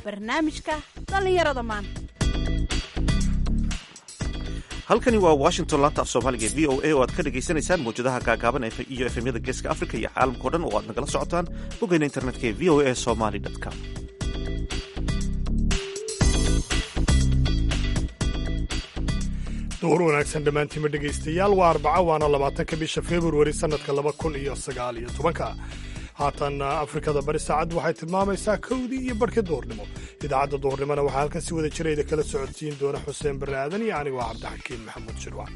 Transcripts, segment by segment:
barnaamijka dhallinyarada maanta. halkani waa Washington, laanta af Soomaaliga ee VOA oo aad ka dhageysanaysaan mowjadaha gaagaaban iyo FM-yada Geeska Afrika iyo caalamka oo dhan oo aad nagala socotaan boggeena internetka ee voasomali.com. duhur wanaagsan dhammaantiinma dhegaystayaal. waa Arbaca waana 20 bisha Februari sannadka 2019. haatan Afrikada bari saacaddu waxay tilmaamaysaa 1:00 iyo barhka duhurnimo. idaacadda duhurnimona waxaa halkan si wada jirayda kala socodsiin doona Xuseen Barre Aadan iyo anigu Cabdixakiin Maxamuud Shirwac.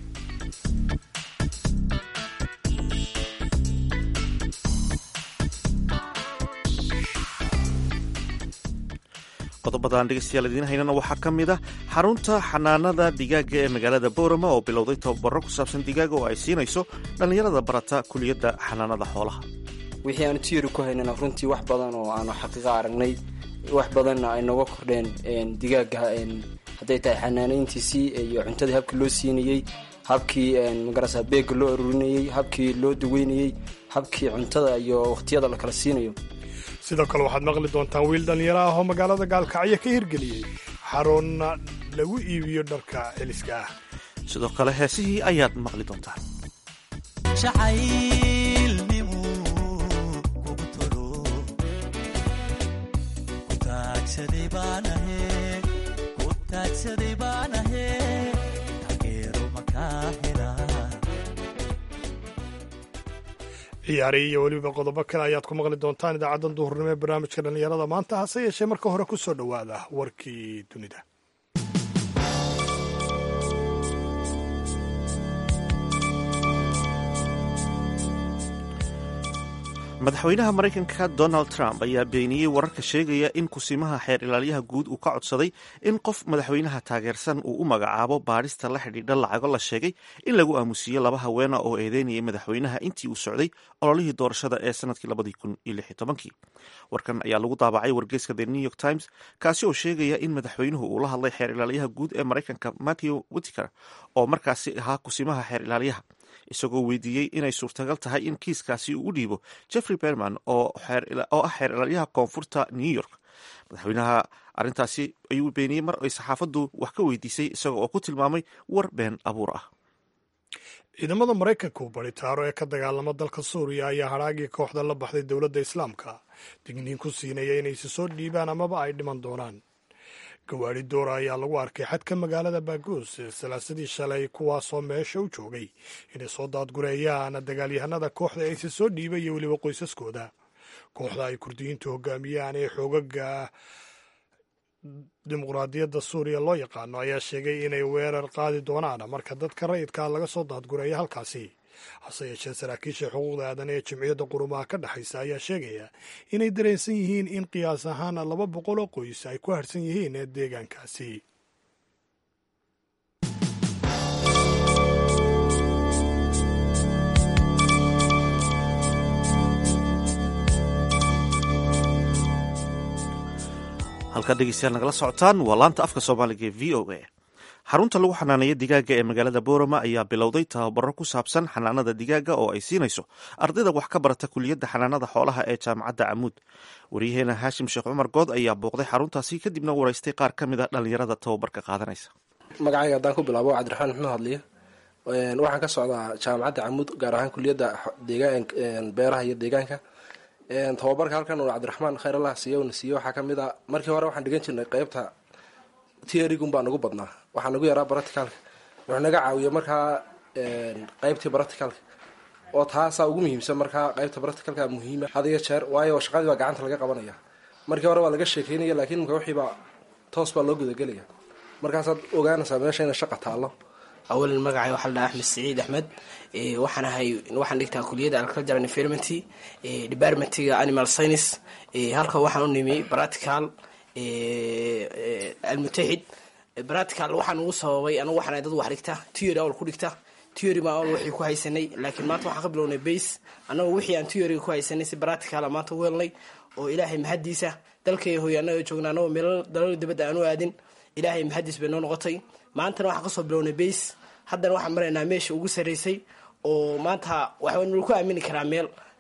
qodobadaan dhegeystayaal idiin haynana waxaa ka mid ah xarunta xanaanada digaaga ee magaalada Boorama oo bilowday tababaro ku saabsan digaaga oo ay siinayso dhallinyarada barata kuliyadda xanaanada xoolaha. wixii aan tiiri ku haynana runtii wax badan oo aanu xaqiiqa aragnay, wax badanna ay nooga kordheen digaaga hadday tahay xanaanayntiisii iyo cuntadii habkii loo siinayey, habkii magarasa beega loo aruurinayey, habkii loo daweynayey, habkii cuntada iyo waqtiyada la kala siinayo. sidoo kale waxaad maqli doontaan wiil dhallinyaro ah oo magaalada Gaalkacyo ka hirgeliyey xarun lagu iibiyo dharka celiska ah. sidoo kale heesihii ayaad maqli doontaan. ciyaari iyo weliba qodobo kale ayaad ku maqli doontaan idaacaddan duhurnimo ee barnaamijka dhallinyarada maanta. hase yeeshee marka hore ku soo dhowaada warkii dunida. madaxweynaha Mareykanka Donald Trump ayaa beeniyey wararka sheegaya in kusimaha xeer ilaaliyaha guud uu ka codsaday in qof madaxweynaha taageersan uu u magacaabo baadhista la xidhiidha lacago la sheegay in lagu aamusiiyey 2 haweena oo eedeynayay madaxweynaha intii uu socday ololihii doorashada ee sanadkii 2016. warkan ayaa lagu daabacay wargeyska The New York Times, kaasi oo sheegaya in madaxweynuhu uu la hadlay xeer ilaaliyaha guud ee Mareykanka Matthew Whitaker oo markaasi ahaa kusimaha xeer ilaaliyaha, isagoo weydiiyey inay suurtagal tahay in kiiskaasi uu u dhiibo Jeffrey Berman oo ah xeer ilaaliyaha koonfurta New York. madaxweynaha arrintaasi ayuu beeniyey mar ay saxaafaddu wax ka weydiisay isaga oo ku tilmaamay war been abuur ah. ciidamada Mareykanku baritaaro ee ka dagaalama dalka Suuriya ayaa haraagii kooxda la baxday dowladda Islaamka digniin ku siinaya inay si soo dhiibaan amaba ay dhiman doonaan. gawaari doora ayaa lagu arkay xadka magaalada Baghuz salaasadii shalay, kuwaasoo meesha u joogay inay soo daadgureeyaan dagaalyahanada kooxda ay soo dhiibay iyo weliba qoysaskooda. kooxda ay kurdiyiintu hogaamiyaan ee xoogaga dimuqraadiyadda Suuriya loo yaqaano ayaa sheegay inay weerar qaadi doonaan marka dadka rayidka laga soo daadgureeya halkaasi. hase yeeshee saraakiisha xuquuqda aadan ee Jimciyadda Qurumaha ka dhexaysa ayaa sheegaya inay dareensan yihiin in qiyaas ahaan 200 oo qoys ay ku harsan yihiin deegaankaasi. halka dhegeystayaal nagala socotaan waa laanta afka Soomaaliga ee VOA. xarunta lagu xanaaneeyo digaaga ee magaalada Boorama ayaa bilowday tababaro ku saabsan xanaanada digaaga oo ay siinayso ardayda wax ka barata kuliyadda xanaanada xoolaha ee jaamacadda Camuud. wariyaheena Haashim Sheekh Cumar Good ayaa booqday xaruntaasi kadibna waraystay qaar ka mid a dhallinyarada tababarka qaadanaysa. magacayga haddaan ku bilaabo Cabdiraxmaan Maxamed Hadliye, waxaan ka socdaa jaamacadda Camuud, gaar ahaan kuliyadda beeraha iyo deegaanka. tababarka halkan oo Cabdiraxmaan khayr Allah siiyo waxaa ka mid ah markii hore waxaan dhigan jirnay qaybta theory-gun baa nagu badnaa, waxaa nagu yaraa practicalka. wuxuu naga caawiya markaa qaybtii practicalka oo taasaa ugu muhiimsan. markaa qaybta practicalka muhiima had iyo jeer, waayo shaqadii baa gacanta laga qabanaya. markii hore waa laga sheekeynaya, laakiin marka wixii baa toos baa loo gudagelaya. markaasaad ogaanaysaa meesha inay shaqa taallo. awalan magacay waxaa la dhahaa Axmed Saciid Axmed, waxaan dhigtaa kuliyadda agriculture and environment departmentiga animal science. halka waxaan u nimi practical almutaxid. practical waxaan ugu sababay anigu waxaan dad wax dhigta theory awal ku dhigta theory ma awal wixii ku haysanay, laakiin maanta waxaan ka bilownay base anagu wixii aan theory ku haysanay si practical maanta u helnay oo ilaahay mahadiisa dalkay hooyanayo joognaa oo meel dalal dibadda aan u aadin. ilaahay mahadiis bay noo noqotay. maantana waxaan kasoo bilownay base, haddana waxaan maraynaa meesha ugu sarreysay oo maanta waxaan ku aamini karaa meel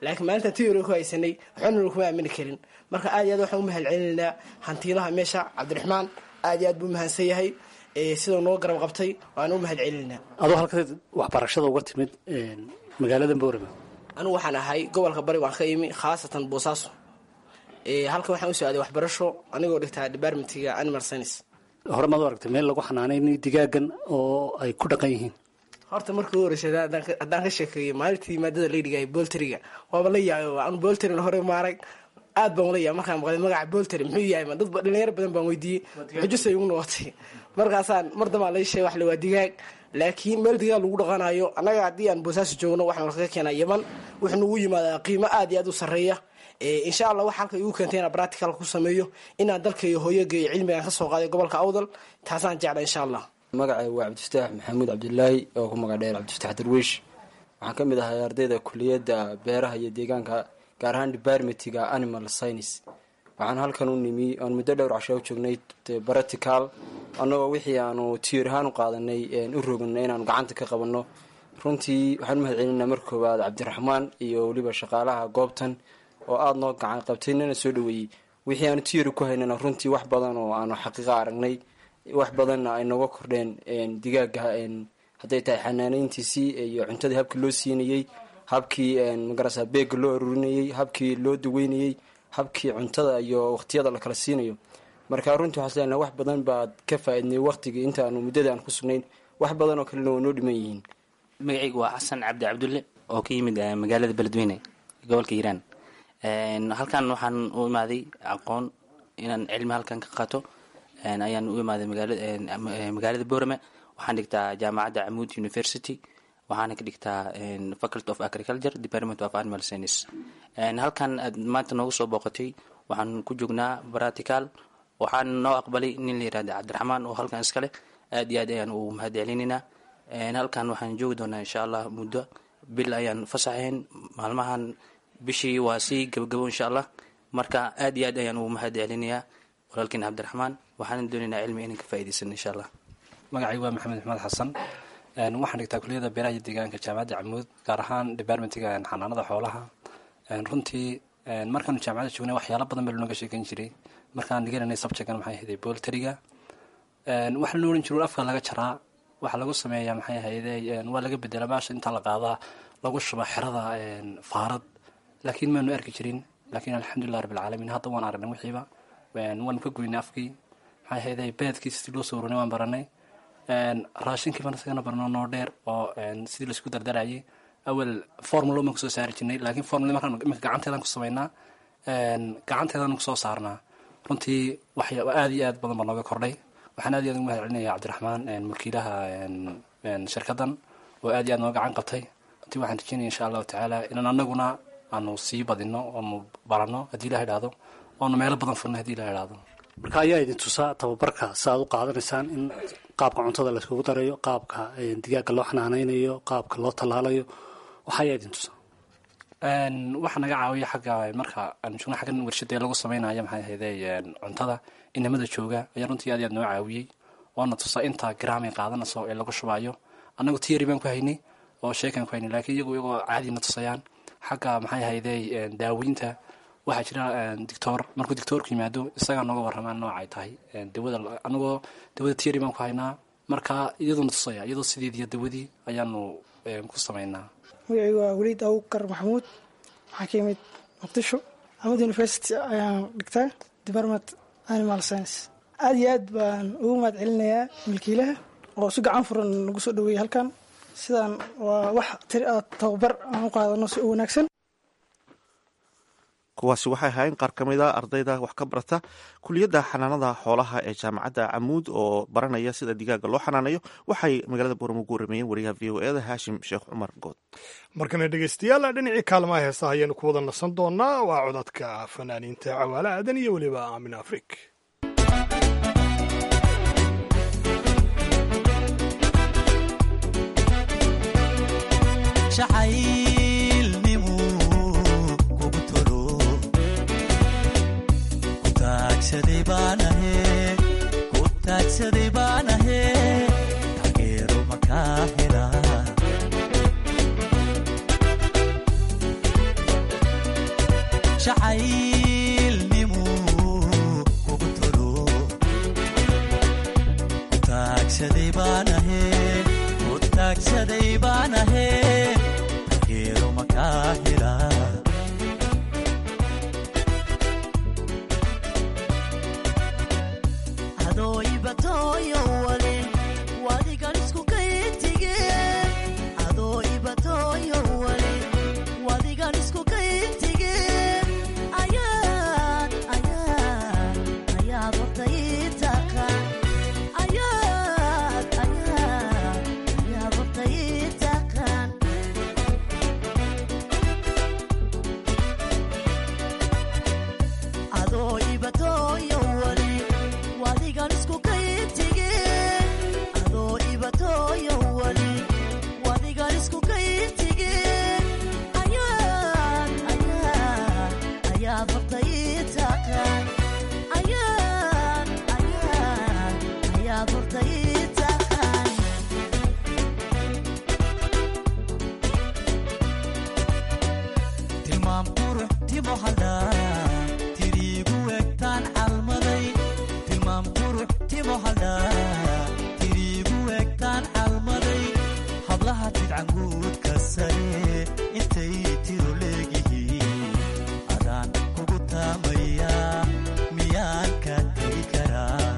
laakiin maalinta theory ku haysanay waxaanu kuma aamini karin. marka aad iyo aad waxaan u mahad celinaynaa hantiilaha meesha Cabdiraxmaan, aad iyo aad buu mahadsan yahay sidoo noo garab qabtay, waan u mahad celinaynaa. adoo halkaad waxbarashada uga timid magaalada Boorama? anigu waxaan ahay gobolka Bari, waan ka imi khaasatan Boosaaso. halkan waxaan u soo aaday waxbarasho anigoo dhigtaa departmentiga animal science. hore maad u aragtay meel lagu xanaanaynayo digaagan oo ay ku dhaqan yihiin? horta markii ugu horeysay haddaan ka sheekeeyo maalintii maadada la dhigay bolteriga waaba la yaabay. aan bolterin hore maarag aad baan ula yaabay markaan maqlay magaca bolteri muxuu yahay. dad dhalinyaro badan baan weydiiyey, xujusay ugu noqotay. markaasaan mar dambaa la sheegay wax la waa digaag, laakiin meel digaag lagu dhaqanayo annaga haddii aan Boosaaso joogno waxaan kaga keenaa Yaman, wuxuu nagu yimaadaa qiimo aad iyo aad u sarreeya. insha Allah waxa halka igu keentay inaan practical ku sameeyo, inaan dalka iyo hooyaga iyo cilmiga ka soo qaaday gobolka Awdal, taasaan jeclaa insha Allah. magacay waa Cabdifataax Maxamuud Cabdullaahi oo ku magac dheer Cabdifataax Darwiish. waxaan ka mid ahay ardayda kulliyadda beeraha iyo deegaanka, gaar ahaan departmentiga animal science. waxaan halkan u nimi oon muddo dhowr casho u joognay practical, annagoo wixii aanu tiir ahaan u qaadanay u rognay inaanu gacanta ka qabanno. runtii waxaan u mahad celinaa marka koowaad Cabdiraxmaan iyo weliba shaqaalaha goobtan oo aada noo gacan qabtay, nana soo dhaweeyey. wixii aanu tiiri ku haynana runtii wax badan oo aanu xaqiiqa aragnay, wax badanna ay nooga kordheen digaaga hadday tahay xanaanayntiisii iyo cuntadii habkii loo siinayey, habkii magarasa beega loo aruurinayey, habkii loo daweynayey, habkii cuntada iyo waqtiyada la kala siinayo. marka runtii waxaan isleeyahay wax badan baad ka faa'iidnay waqtigii inta aanu muddada aan ku sugnayn, wax badan oo kalena waa noo dhiman yihiin. magacaygu waa xasan cabdi cabdulle oo ka yimid magaalada beledweyne gobolka hiiraan. halkan waxaan u imaaday aqoon inaan cilmi halkan ka qaato, ayaan u imaaday magaalada Boorama. waxaan dhigtaa jaamacadda Camuud University, waxaana ka dhigtaa Faculty of Agriculture, Department of Animal Science. halkan aad maanta noogu soo booqatay waxaan ku joognaa practical. waxaan noo aqbalay nin la yihahda Cabdiraxmaan oo halkan iskale, aad iyo aad ayaan ugu mahad celinaynaa. halkan waxaan joogi doonaa insha Allah muddo bil ayaan fasaxayn, maalmahan bishii waa sii gabagabo insha Allah. marka aad iyo aad ayaan ugu mahad celinayaa walaalkiin Cabdiraxmaan, waxaan doonaynaa cilmi inaan ka faa'iideysan insha Allah. magacay waa maxamed xasan, waxaan dhigtaa kulliyadda beeraha iyo deegaanka jaamacadda Camuud, gaar ahaan departmentiga xanaanada xoolaha. runtii markaanu jaamacadda joognay waxyaalo badan baa looga sheekan jiray. markaan dhiganay subjectkan maxay ahayd bolteriga, waxa la oran jiray afka laga jaraa, waxa lagu sameeyaa maxay ahayd waa laga bedelaa baasha inta la qaadaa lagu shuba xirada faarad, laakiin maanu arki jirin. laakiin alxamdulilah rabbil caalamiin hadda waan aragnay wixiiba, waan ka goynay afkii maxay ahayd beedkii sidii loo soo ururinay waan baranay. raashinkii baan isagana barno noo dheer oo sidii laisku dardarayay. awal formula maan kusoo saari jirnay, laakiin formula markaan imika gacanteedaan ku samaynaa, gacanteedaan kusoo saarnaa. runtii waxyaaba aad iyo aad badan baa nooga kordhay. waxaan aad iyo aad ugu mahad celinaya Cabdiraxmaan, mulkiilaha shirkaddan, oo aad iyo aad nooga gacan qabtay. runtii waxaan rajinaya insha allahu tacaala inaan anaguna aanu sii badino oonu barano haddii ilaha idhaahdo, oonu meelo badan furno haddii ilaha idhaahdo. marka ayaa idin tusaa tababarka si aad u qaadanaysaan in qaabka cuntada layskugu darayo, qaabka digaaga loo xanaanaynayo, qaabka loo tallaalayo, waxa ayaa idin tusaa? waxaa naga caawiya xagga marka aan joogno xaggan warshada lagu samaynayo maxay ahayd cuntada inamada jooga ayaa runtii aad iyo aad noo caawiyey, oona tusaa inta garaam ay qaadanayso ee lagu shubayo. annagu tiyari baan ku haynay oo sheekaan ku haynay, laakiin iyagoo caadina tusayaan. xagga maxay ahayd daaweynta waxaa jira dictor, markuu dictorku yimaado isagaa nooga warramaan noocay tahay dawada. anagoo dawada tiyari baan ku haynaa, marka iyaduna tusaya, iyadoo sideediyo dawadii ayaanu ku samaynaa. magacaygu waa weliid abukar maxamuud, waxaa ka yimid muqdisho, Camuud University ayaan dhigtaa department animal science. aad iyo aad baan ugu mahad celinayaa milkiilaha oo si gacan furan nagu soo dhaweeyey halkan. sidaan waa wax tababar aan u qaadano si u wanaagsan. kuwaasi waxay ahaayeen qaar ka mid a ardayda wax ka barata kuliyadda xanaanada xoolaha ee jaamacadda Camuud oo baranaya sida digaaga loo xanaanayo. waxay magaalada Boorama ugu waramayeen wariyaha VOA-da Haashim Sheekh Cumar Good. markana dhegeystayaal, dhinacii kaalmaha heesaha ayaanu ku wada nasan doonaa. waa codadka fanaaniinta Cawaale Aadan iyo weliba Aamin Afrik. kutaagsaday baan ahee taageero makaa helaa taagsaday baan ahee taageero makaa helaa adoo ibatooyo wale wadigan isku kayintige adoo ibatooyo wale wadigan isku kayintige ayaad horta ii taqaan ayaad horta ii taqaan adoo ibatooyo wale wadigan isku kayintige adoo ibatooyo wale wadigan isku kayintige ayaad horta ii taqaan ayaad horta ii taqaan tilmaam qurux timo haldhaa tiriigu egtaan calmaday tilmaam qurux timo haldhaa tiriigu egtaan calmaday hablaha tidcanguudka sare intay tiro leegihiin adaan kugu taamayaa miyaan ka tegi karaa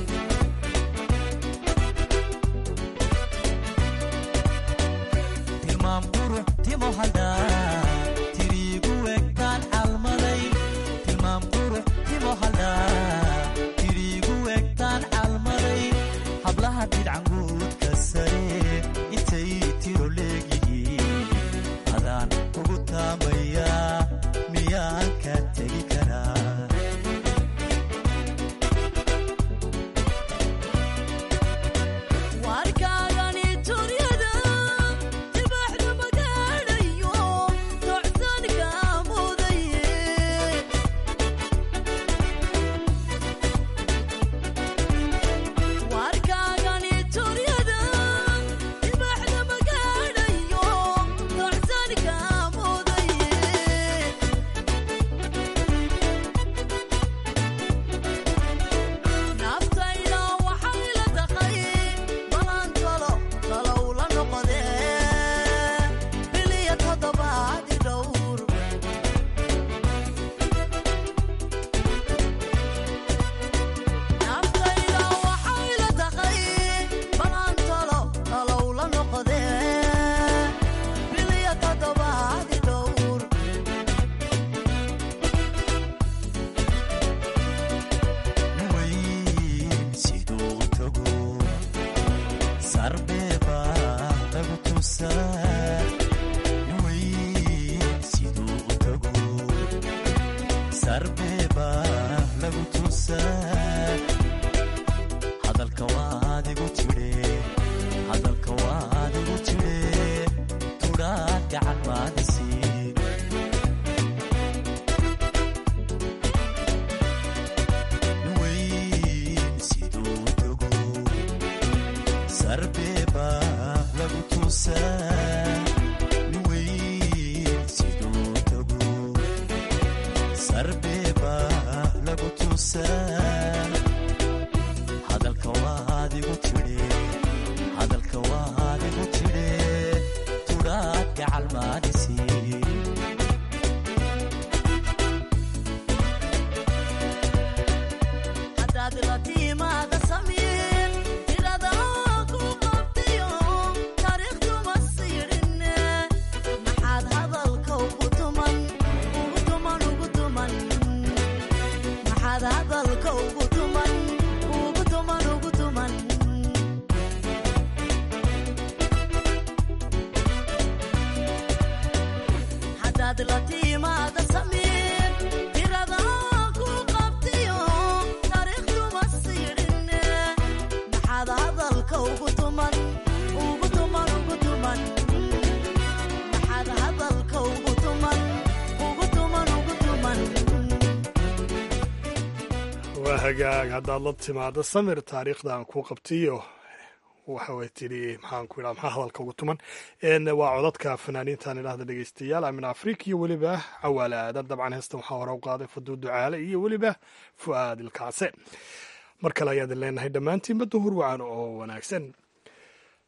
tilmaam qurux timo haldhaa tiriigu egtaan calmaday tilmaam qurux timo haldhaa tiriigu egtaan calmaday hablaha tidcanguudka sare intay tiro leegihiin adaan kugu taamayaa miyaan ka tegi karaa warkaagani turyada dibaxda magaadhayo tocsanka mudaye warkaagani turyada dibaxda magaadhayo tocsanka mudaye naftayda waxay la daqay balan talow la noqodee biliya toddobaadi dhowr naftayda waxay la daqay balan talow la noqodee biliya toddobaadi dhowr weyn siduu tago sarbeeba lagu tusaa weyn siduu tago sarbeeba lagu tusaa hadalka waadigu tidhe hadalka waadigu tidhe tudhaa gacan maadisi weyn siduu tago sarbeeba lagu tusaa weyn siduu tago sarbeeba lagu tusaa hadalka waadigu tidhe hadalka waadigu tidhe tudhaad gacal maadisi haddaad la tiimaada samiir tirada ku qabtiyo taariikhduma siidhinne maxaad hadalka ugu tuman maxaad hadalka ugu tuman haddaad la tiimaada samiir tirada ku qabtiyo taariikhduma siidhinne maxaad hadalka ugu tuman maxaad hadalka ugu tuman waa hagaag haddaad la timaado samir taariikhdan ku qabtiyo waxaway tidhi maxaanku idhaha maxaa hadalka ugu tuman waa codadka fanaaniintan idhahda dhegeystayaal amin afrika iyo weliba cawaale aadan dabcan heestan waxaa hore u qaaday faduu ducaale iyo weliba fu'aad ilkaase mar kale ayaadin leenahay dhammaantiinba duhur wacan oo wanaagsan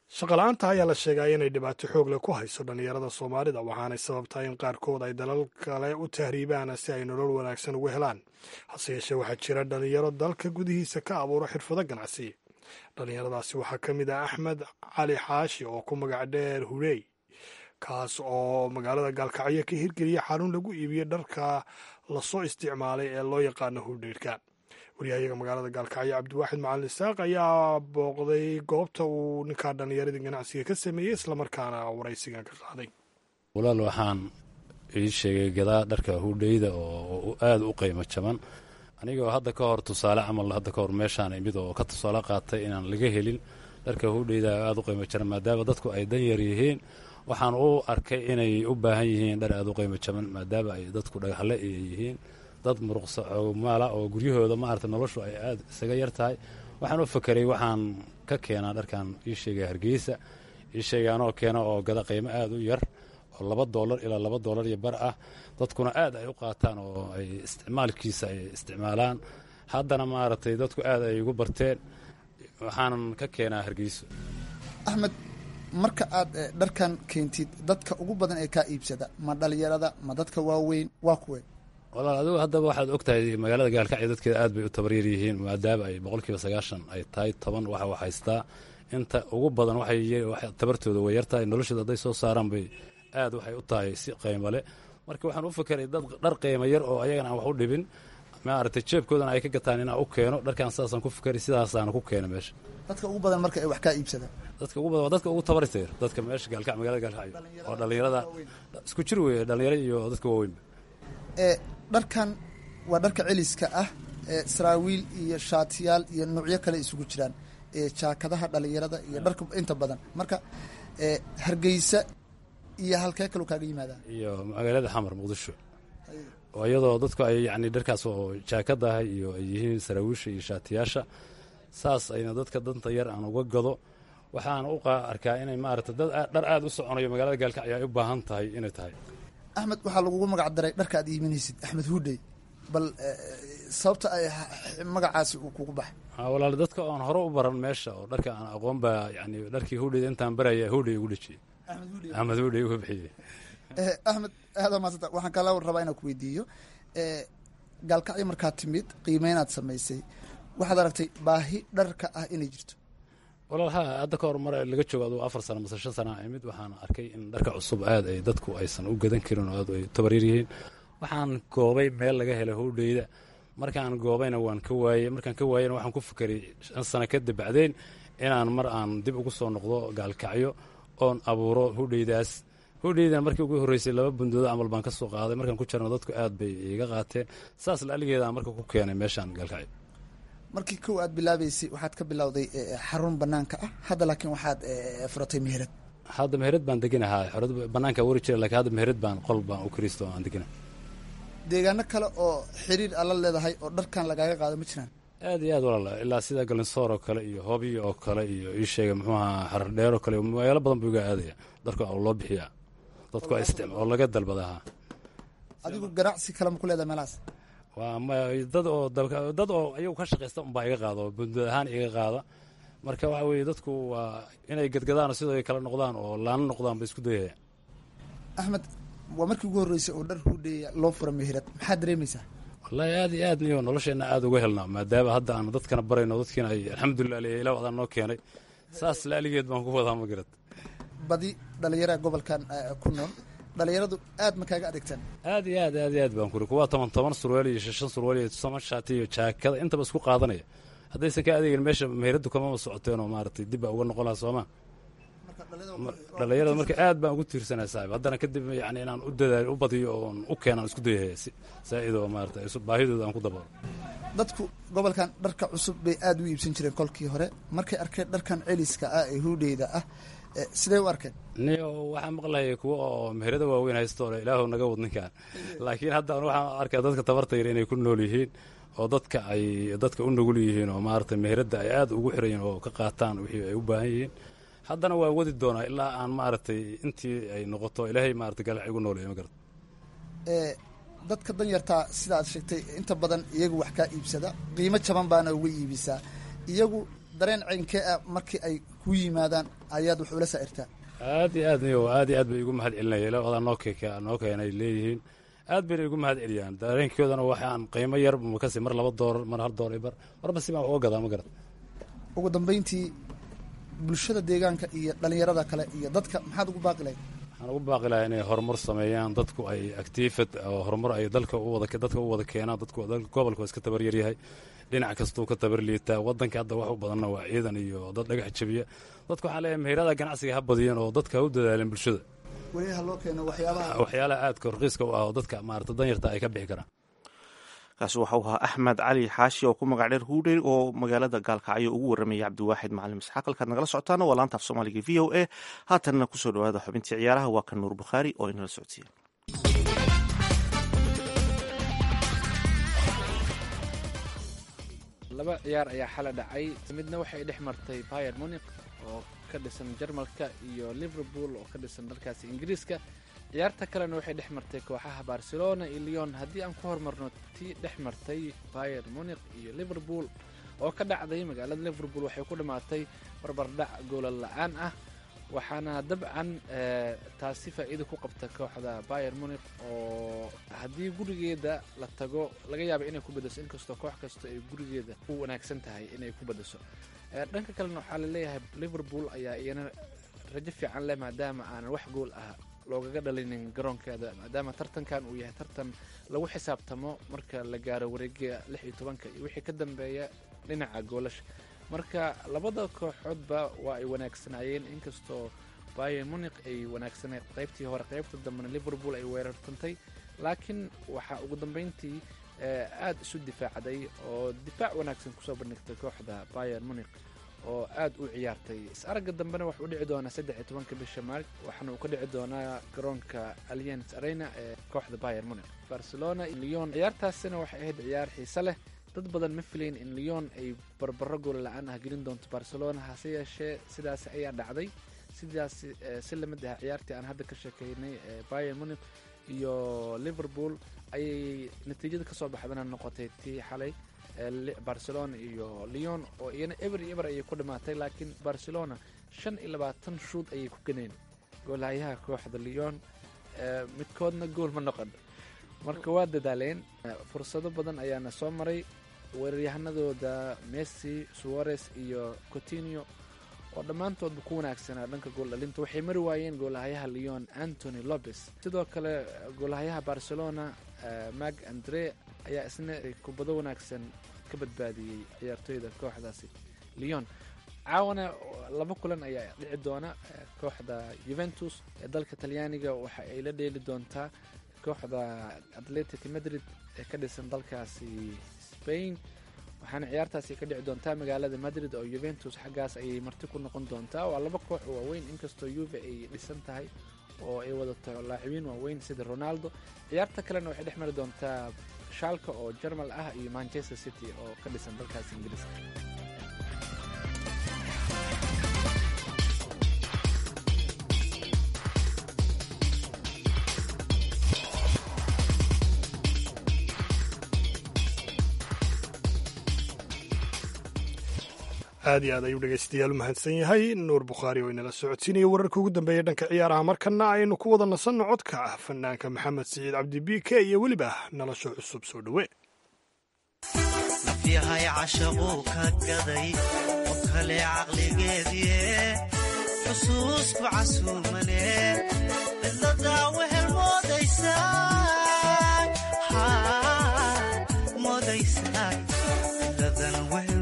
shaqala-aanta ayaa la sheegay inay dhibaato xoog leh ku hayso dhallinyarada soomaalida waxaanay sababtaa in qaarkood ay dalal kale u tahriibaan si ay nolol wanaagsan ugu helaan hase yeeshee waxaa jira dhallinyaro dalka gudihiisa ka abuura xirfado ganacsi dhallinyaradaasi waxaa ka mid ah axmed cali xaashi oo ku magac dheer hurey kaas oo magaalada gaalkacyo ka hirgeliya xarun lagu iibiyo dharka lasoo isticmaalay ee loo yaqaano hurdheyrka waryahayaga magaalada gaalkacyo cabdiwaaxid macalin isaaq ayaa booqday goobta uu ninkaa dhallinyaradii ganacsiga ka sameeyey islamarkaana waraysigan ka qaaday walaal waxaan ii sheegay gadaa dharka hurdheyda oo aada u qiimo jaban anigoo hadda ka hor tusaale camal hadda ka hor meeshaan imid oo ka tusaale qaatay inaan laga helin dharka hurdheyda aada u qiimo jaban maadaama dadku ay dan yar yihiin waxaan u arkay inay u baahan yihiin dhar aada u qiimo jaban maadaama ay dadku dhagaxle ay yihiin dad muruqsa maala oo guryahooda maarata noloshu ay aada isaga yar tahay waxaan u fakeray waxaan ka keenaa dharkan ii sheegay hargeysa ii sheegay anoo keena oo gada qiimo aada u yar oo $2 ilaa $2 iyo bar ah dadkuna aad ay u qaataan oo ay isticmaalkiisa ay isticmaalaan haddana maaragtay dadku aad ay ugu barteen waxaanan ka keenaa hargeyso axmed marka aad dharkan keentid dadka ugu badan ee kaa iibsada ma dhalinyarada ma dadka waaweyn waa kuwe walaal adigu haddaba waxaad og tahay magaalada gaalkacyo dadkeeda aad bay u tabaryar yihiin maadaama ay 90% ay tahay 10 waxa wax haystaa inta ugu badan waxay tabartooda way yartahay noloshooda hadday soo saaraan bay aad waxay u tahay si qiimo leh marka waxaan u fakeray dad dhar qiimo yar oo ayagana aan wax u dhibin maaragtay jeebkoodana ay ka gataan inaan u keeno dharkaan sidaasaan ku fakeray sidaasaan ku keena meesha dadka ugu badan marka ay wax kaa iibsadaan dadka ugu badan dadka ugu tabartay dadka meesha gaalkacyo magaalada gaalkacyo oo dhalinyarada isku jir weeye dhalinyaro iyo dadka waaweyn dharkan waa dharka celiska ah saraawiil iyo shaatiyaal iyo nuucyo kale isugu jiraan jaakadaha dhalinyarada iyo dharka inta badan marka hargeysa iyo halkee kaloo kaaga yimaadaan iyo magaalada xamar muqdisho oo iyadoo dadku ay yani dharkaas oo jaakadaha iyo ay yihiin saraawiisha iyo shaatiyaasha saas ayna dadka danta yar aan uga gado waxaan u arkaa inay maaragtay dad dhar aada u soconayo magaalada gaalkacyo ay u baahan tahay inay tahay axmed waxaa lagugu magac daray dharka aad iiminaysid axmed hurdhey bal sababta ay magacaasi uu kugu baxay walaal dadka oon hore u baran meesha oo dharka aan aqoon baa yani dharkii hurdheyda intaan baraya hurdhey ugu dhejiyey axmed hurdhey uga bixiyey axmed aada maasanta waxaan kala rabaa inaan ku weydiiyo gaalkacyo markaad timid qiimeynaad samaysay waxaad aragtay baahi dharka ah inay jirto walaal ha hadda ka hor mar laga joogo aduu 4 sano mase 5 sano imid waxaan arkay in dharka cusub aad ay dadku aysan u gadan karin oo aad ay tabaryar yihiin waxaan goobay meel laga helay hurdheyda markaan goobayna waan ka waayey markaan ka waayeyna waxaan ku fikiray 5 sano kadib bacdeen inaan mar aan dib ugu soo noqdo gaalkacyo oon abuuro hurdheydaas hurdheydana markii ugu horreysay 2 bundoodo camal baan ka soo qaaday markaan ku jirno dadku aad bay iga qaateen saas laaligeeda marka ku keenay meeshaan gaalkacyo markii kow aad bilaabaysay waxaad ka bilowday xarun banaanka ah hadda laakiin waxaad furatay meherad hadda meherad baan deganahaa xorad banaanka wari jira laakiin hadda meherad baan qol baan u kristo aan degana deegaano kale oo xiriir alla leedahay oo dharkan lagaaga qaado ma jiraan aad iyo aad walaala ilaa sida galinsoor oo kale iyo hobiyo oo kale iyo ii sheega muxuu ahaa xarar dheer oo kale magaalo badan buu iga aadaya dharka oo loo bixiyaa dadku ay isticmaal oo laga dalbadaha adigu ganacsi kale ma ku leedahay meelahaas waa dad oo ayagu ka shaqaysta unbaa iga qaado bundood ahaan iga qaada marka waxa weeye dadku waa inay gadgadaan sidoo ay kala noqdaan oo laana noqdaan ba isku dayaya axmed waa markii ugu horreysay oo dhar hurdheeya loo fura meherad maxaad dareemaysaa wallaahi aad iyo aad niyo nolosheenna aada uga helnaa maadaama hadda aan dadkana barayno dadkiina ay alxamdulilah le ilaa wadaan noo keenay saas laaligeed baan ku wadaa ma garad badi dhalinyaraha gobolkan ku nool dhalinyaradu aad ma kaaga adeegtaan aad iyo aad aad iyo aad baan kuri kuwaa 10 surwaal iyo 5 surwaal iyo 10 shaati iyo jaakada intaba isku qaadanaya haddaysan ka adeegin meesha meheradu kama socoteen oo maaragtay dib baa uga noqonaa sooma dhalinyarada marka aad baan ugu tiirsanaa saaxiib haddana kadib yani inaan u dadaalo u badiyo oon u keenaan isku dayahaya saa-idoo maaragtay baahidooda aan ku daboolo dadku gobolkan dharka cusub bay aad u iibsan jireen kolkii hore markay arkeen dharkan celiska ah ee hurdheyda ah sidee u arkeen niyo waxaan maqlayay kuwa oo meherada waaweyn haysto ole ilaahu naga wad ninkaan laakiin hadda waxaan arkaa dadka tabarta yar inay ku nool yihiin oo dadka u nugul yihiin oo maaragtay meherada ay aad ugu xiran yihiin oo ka qaataan wixii ay u baahan yihiin haddana waa wadi doonaa ilaa aan maaragtay intii ay noqoto ilaahay maaragtay galac igu nooleeyo ma garad dadka danyartaa sida aad sheegtay inta badan iyagu wax kaa iibsada qiimo jaban baana uga iibisaa iyagu dareen ceynkee ah markii ay ku yimaadaan ayaad wax ula saa'irtaa aad iyo aad niyo aad iyo aad bay igu mahad celinaya ilaa noo keenay leeyihiin aad bayna igu mahad celiyaan dareenkoodana waxaan qiimo yar makasi mar $2 mar $1 marba si baan uga gadaa ma garad ugu dambayntii bulshada deegaanka iyo dhalinyarada kale iyo dadka maxaad ugu baaqi lahayd waxaan ugu baaqi lahaa inay horumar sameeyaan dadku ay actiifad oo horumar ay dadka u wada keenaan dadku gobolku waa iska tabar yaryahay dhinac kastuu ka tabar liitaa wadanka hadda wax u badanna waa ciidan iyo dad dhagax jabiya dadku waxaa leeyahay meherada ganacsiga ha badiyeen oo dadka ha u dadaaleen bulshada weli ha loo keeno waxyaalaha aadka raqiiska u ah oo dadka maarata danyarta ay ka bixi karaan kaasi waxau ahaa axmed cali xaashi oo ku magac dheer huudhey oo magaalada gaalkacyo ugu warramayay cabdiwaaxid macalin isxaaq halkaad nagala socotaana waa laanta af soomaaliga v o a haatanna kusoo dhawaada xubintii ciyaaraha waa kan nuur bukhaari oo inala socodsiiya laba ciyaar ayaa xala dhacay midna waxay dhex martay Bayern Munich oo ka dhisan Jarmalka iyo Liverpool oo ka dhisan dalkaasi Ingiriiska ciyaarta kalena waxay dhex martay kooxaha Barcelona iyo Lyon haddii aan ku hormarno tii dhex martay Bayern Munich iyo Liverpool oo ka dhacday magaalada Liverpool waxay ku dhamaatay barbardhac gool la'aan ah waxaana dabcan taasi faa'iido ku qabta kooxda Bayern Munich oo haddii gurigeeda la tago laga yaabo inay ku badaso inkastoo koox kasta ay gurigeeda u wanaagsan tahay inay ku badaso dhanka kalena waxaa la leeyahay Liverpool ayaa iyana rajo fiican leh maadaama aan wax gool ah loogaga dhalinin garoonkeeda maadaama tartankan uu yahay tartan lagu xisaabtamo marka la gaaro wareegga 16 iyo wixii ka dambeeya dhinaca goolasha marka labada kooxoodba waa ay wanaagsanaayeen inkastoo Bayern Munich ay wanaagsanayd qaybtii hore qaybta dambena Liverpool ay weerartantay laakiin waxa ugu dambeyntii aad isu difaacday oo difaac wanaagsan kusoo bandhigtay kooxda Bayern Munich oo aad u ciyaartay aragga dambena wax u dhici doona 13 bisha Maarch waxaana uu ka dhici doonaa garoonka Allianz Arena ee kooxda Bayern Munich Barcelona iyo Lyon ciyaartaasina waxay ahayd ciyaar xiiso leh dad badan ma filayn in Lyon ay barbaro gool la'aan ah gelin doonto Barcelona hase yeeshee sidaas ayaa dhacday sidaas si la mid ah ciyaartii aan hadda ka sheekeynay Bayern Munich iyo Liverpool ay natiijada ka soo baxdana noqotay tii xalay Barcelona iyo Lyon oo iyana ever ay ku dhamaatay laakiin Barcelona 25 shoot ayay ku ganeen goolahayaha kooxda Lyon midkoodna gool ma noqon marka waa dadaaleen fursado badan ayaana soo maray weeraryahanadooda Messi, Suarez iyo Coutinho oo dhammaantoodba ku wanaagsanaa dhanka gool dhalinta waxay mari waayeen goolahayaha Lyon Anthony Lopez sidoo kale goolahayaha Barcelona Marc Andre ayaa isna kubado wanaagsan ka badbaadiyay ciyaartoyda kooxdaasi Lyon caawana laba kulan ayaa dhici doona kooxda Juventus ee dalka Talyaaniga waxa ay la dheeli doontaa kooxda Atletico Madrid ee ka dhisan dalkaasi Spain waxaana ciyaartaasi ka dhici doontaa magaalada Madrid oo Juventus xaggaas ayay marti ku noqon doontaa waa laba koox oo waaweyn inkastoo Juve ay dhisan tahay oo ay wadato laacibiin waaweyn sida Ronaldo ciyaarta kalena waxay dhex mari doontaa Schalke oo Jarmal ah iyo Manchester City oo ka dhisan dalkaasi Ingiriiska aad iyo aad ayuu dhegaystayaal u mahadsan yahay nuur bukhaari oo inala socodsiinaya wararka ugu dambeeya dhanka ciyaaraha markana aynu ku wada nasanno codka ah fanaanka maxamed siciid cabdi biike iyo weliba nolosho cusub soo dhowe nafyahay cashaquu ka gaday qof kale caqligeedie xusuusku casuumane cidladaa wehel moodaysaa cidladan wehel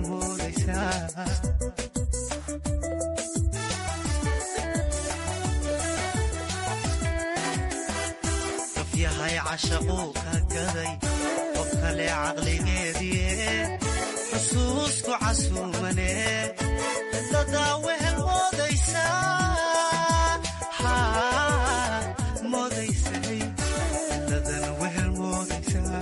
nafyahay cashaquu ka gaday qof kale caqligeedie xusuusku casuumane cidladaa wehel moodaysaa cidladan wehel moodaysaa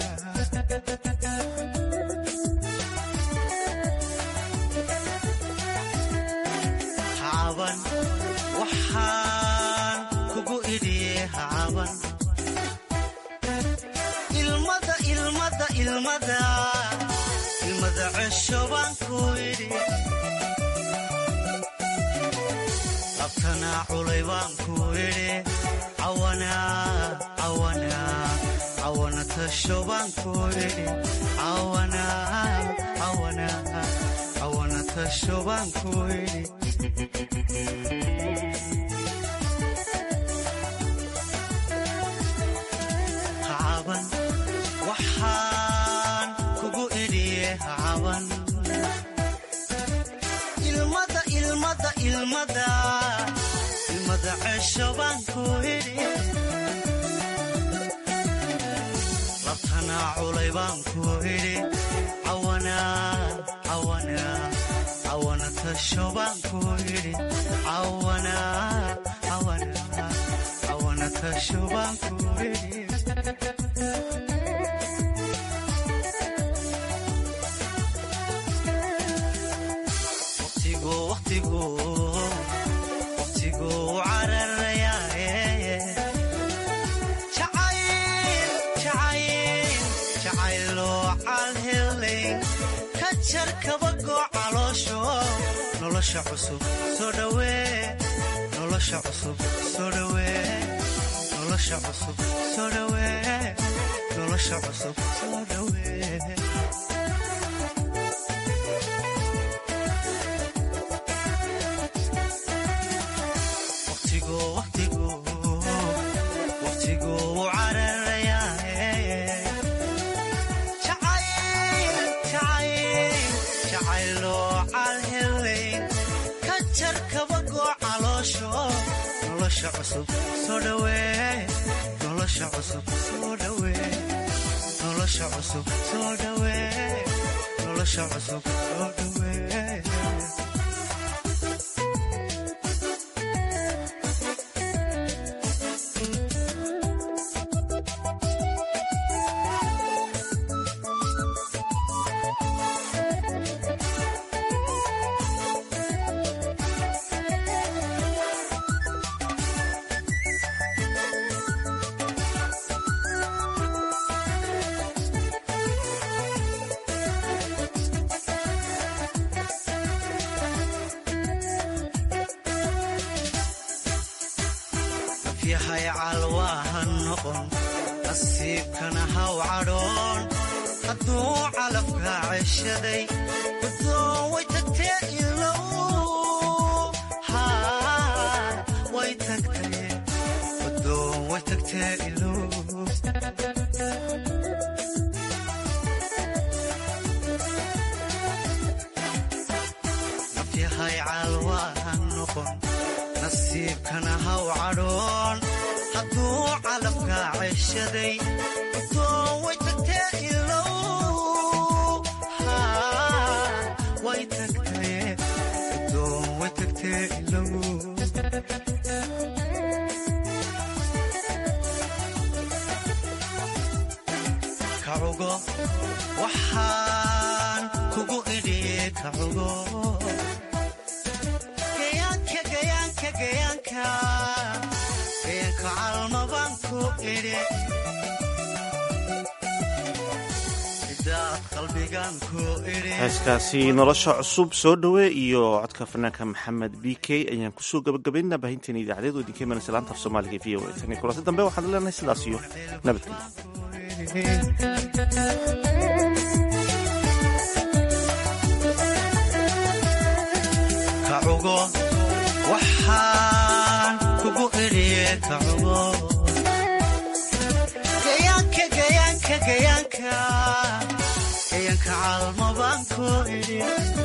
waxaan kugu idhiye hacaban ilmada cesho baan ku idhi labtanaa culay baan ku idhi cawana tasho baan ku idhi cawana tasho baan ku idhi hacaban waxaan kugu idhiye hacaban ilmada cesho baan ku idhi labtanaa culay baan ku idhi cawana tasho baan ku idhi cawana tasho baan ku idhi waqtigu cararayaaye jacayloo calhelay ka jar kabagoo caloosho nolosha cusub soo dhawee nolosha cusub soo dhawee nolosha cusub soo dhawee nolosha cusub soo dhawee waqtigu cararayaaye jacayloo calhelay ka jar kabagoo caloosho nolosha cusub soo dhawee nolosha cusub soo dhawee nolosha cusub soo dhawee nolosha cusub soo dhawee yahay calwaaha noqon nasiibkana haw cadhoon hadduu calafka ceshaday gudoon way tagtee ilow way tagtee gudoon way tagtee ilow nafyahay calwaaha noqon nasiibkana haw cadhoon hadduu calafka ceshaday gudoon way tagtee ilow way tagtee gudoon way tagtee ilow kacugo waxaan kugu idhiye kacugo gayaanka calmabaan ku idhi cidaad qalbigaan ku idhi heeskaasi nolosha cusub soo dhowe iyo codka fanaanka maxamed b k ayaan kusoo gabagabaynaa baahinteena idaacadeed oo idinka imanaysa laanta af soomaaliga v o a tan iyo kulanti dambe waxaan leenahay sidaas iyo nabadgelyo waxaan kugu idhiye kacugo gayaanka calmabaan ku idhi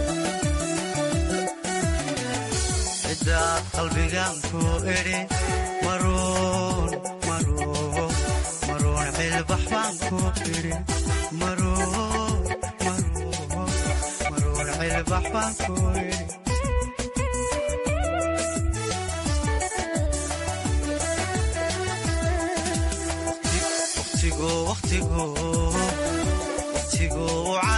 cidaad qalbigaan ku idhi maruun cilbax baan ku idhi maruun cilbax baan ku idhi waqtigu